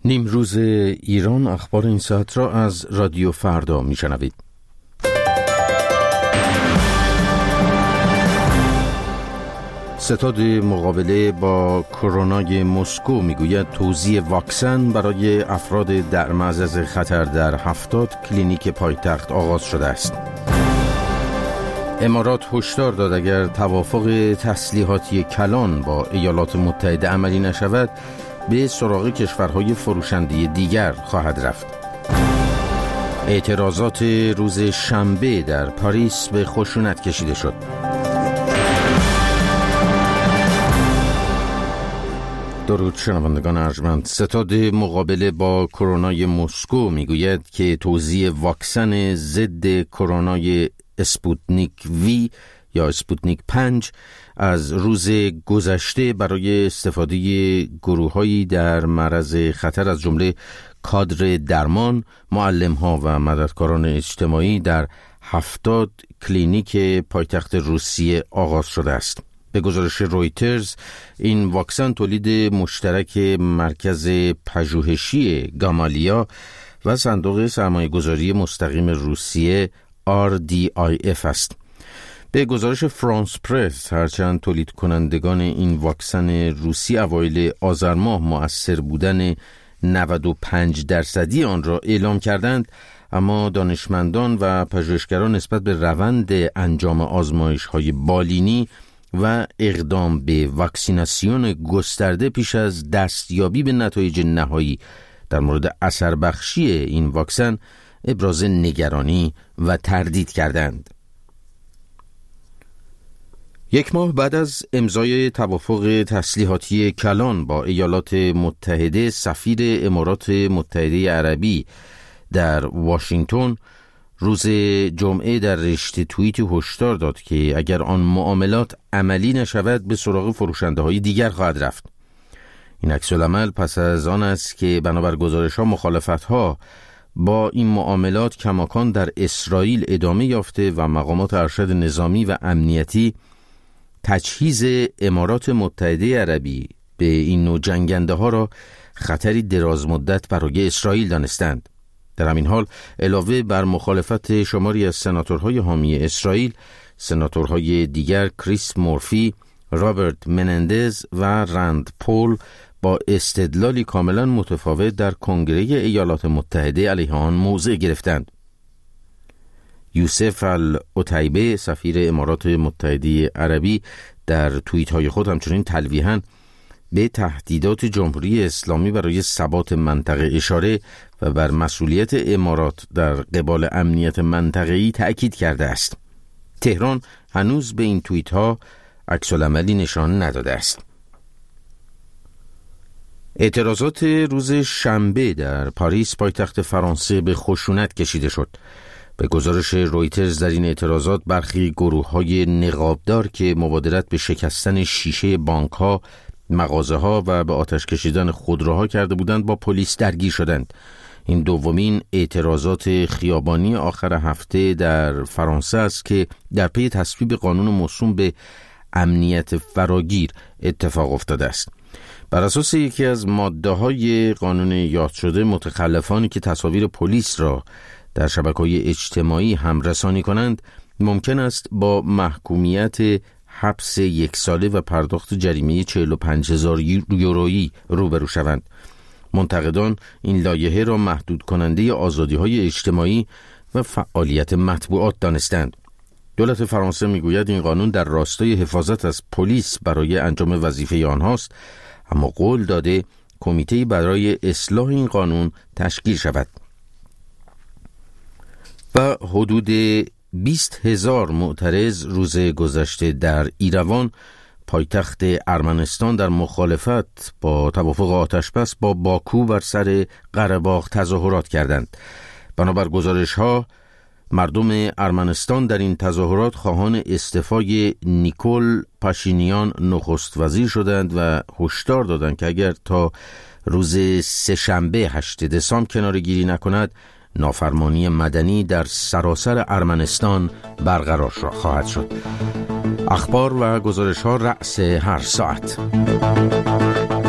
نیمروز ایران، اخبار این ساعت را از رادیو فردا میشنوید. ستاد مقابله با کرونا مسکو میگوید توزیع واکسن برای افراد در معرض خطر در 70 کلینیک پایتخت آغاز شده است. امارات هشدار داد اگر توافق تسلیحاتی کلان با ایالات متحده عملی نشود، به سراغ کشورهای فروشنده دیگر خواهد رفت. اعتراضات روز شنبه در پاریس به خشونت کشیده شد. درود شنوندگان ارجمند. ستاد مقابله با کرونا مسکو میگوید که توزیع واکسن ضد کرونا اسپوتنیک وی یا اسپوتنیک 5 از روز گذشته برای استفاده گروه‌هایی در معرض خطر از جمله کادر درمان، معلم‌ها و مددکاران اجتماعی در 70 کلینیک پایتخت روسیه آغاز شده است. به گزارش رویترز، این واکسن تولید مشترک مرکز پژوهشی گامالیا و صندوق سرمایه‌گذاری مستقیم روسیه RDIF است. به گزارش فرانس پرس، هرچند تولید کنندگان این واکسن روسی اوایل آذر ماه مؤثر بودن 95% آن را اعلام کردند، اما دانشمندان و پژوهشگران نسبت به روند انجام آزمایش‌های بالینی و اقدام به واکسیناسیون گسترده پیش از دستیابی به نتایج نهایی در مورد اثر بخشی این واکسن ابراز نگرانی و تردید کردند. یک ماه بعد از امضای توافق تسلیحاتی کلان با ایالات متحده، سفیر امارات متحده عربی در واشنگتن روز جمعه در رشته توییتی هشدار داد که اگر آن معاملات عملی نشود، به سراغ فروشنده های دیگر خواهد رفت. این عکس‌العمل پس از آن است که بنابر گزارش‌ها مخالفت‌ها با این معاملات کماکان در اسرائیل ادامه یافته و مقامات ارشد نظامی و امنیتی تجهیز امارات متحده عربی به این نوع جنگنده ها را خطری دراز مدت برای اسرائیل دانستند. در همین حال، علاوه بر مخالفت شماری از سناتورهای حامی اسرائیل، سناتورهای دیگر کریس مورفی، رابرت منندز و رند پول با استدلالی کاملا متفاوت در کنگره ایالات متحده علیه آن موضع گرفتند. یوسف العتیبه، سفیر امارات متحده عربی، در توییت‌های خود همچنین تلویحاً به تهدیدات جمهوری اسلامی برای ثبات منطقه اشاره و بر مسئولیت امارات در قبال امنیت منطقه‌ای تأکید کرده است. تهران هنوز به این توییت‌ها عکس‌العملی نشان نداده است. اعتراضات روز شنبه در پاریس، پایتخت فرانسه، به خشونت کشیده شد. به گزارش رویترز، در این اعتراضات برخی گروه‌های نقابدار که مبادرت به شکستن شیشه بانک‌ها، مغازه‌ها و به آتش کشیدن خودروها کرده بودند، با پلیس درگیر شدند. این دومین اعتراضات خیابانی آخر هفته در فرانسه است که در پی تصویب قانون موسوم به امنیت فراگیر اتفاق افتاده است. بر اساس یکی از ماده‌های قانون یاد شده، متخلفانی که تصاویر پلیس را در شبکه‌های اجتماعی هم رسانی کنند ممکن است با محکومیت حبس 1 ساله و پرداخت جریمه 45,000 یورویی روبرو شوند. منتقدان این لایحه را محدود کننده آزادی‌های اجتماعی و فعالیت مطبوعات دانستند. دولت فرانسه میگوید این قانون در راستای حفاظت از پلیس برای انجام وظیفه آنهاست، اما قول داده کمیته برای اصلاح این قانون تشکیل شود. و حدود 20,000 معترض روز گذشته در ایروان، پایتخت ارمنستان، در مخالفت با توافق آتشبس با باکو بر سر قره‌باغ تظاهرات کردند. بنابر گزارش‌ها، مردم ارمنستان در این تظاهرات خواهان استعفای نیکول پاشینیان نخست وزیر شدند و هشدار دادند که اگر تا روز سه‌شنبه 8 دسامبر کناره‌گیری نکند، نافرمانی مدنی در سراسر ارمنستان برقرار خواهد شد. اخبار و گزارش‌ها رأس هر ساعت.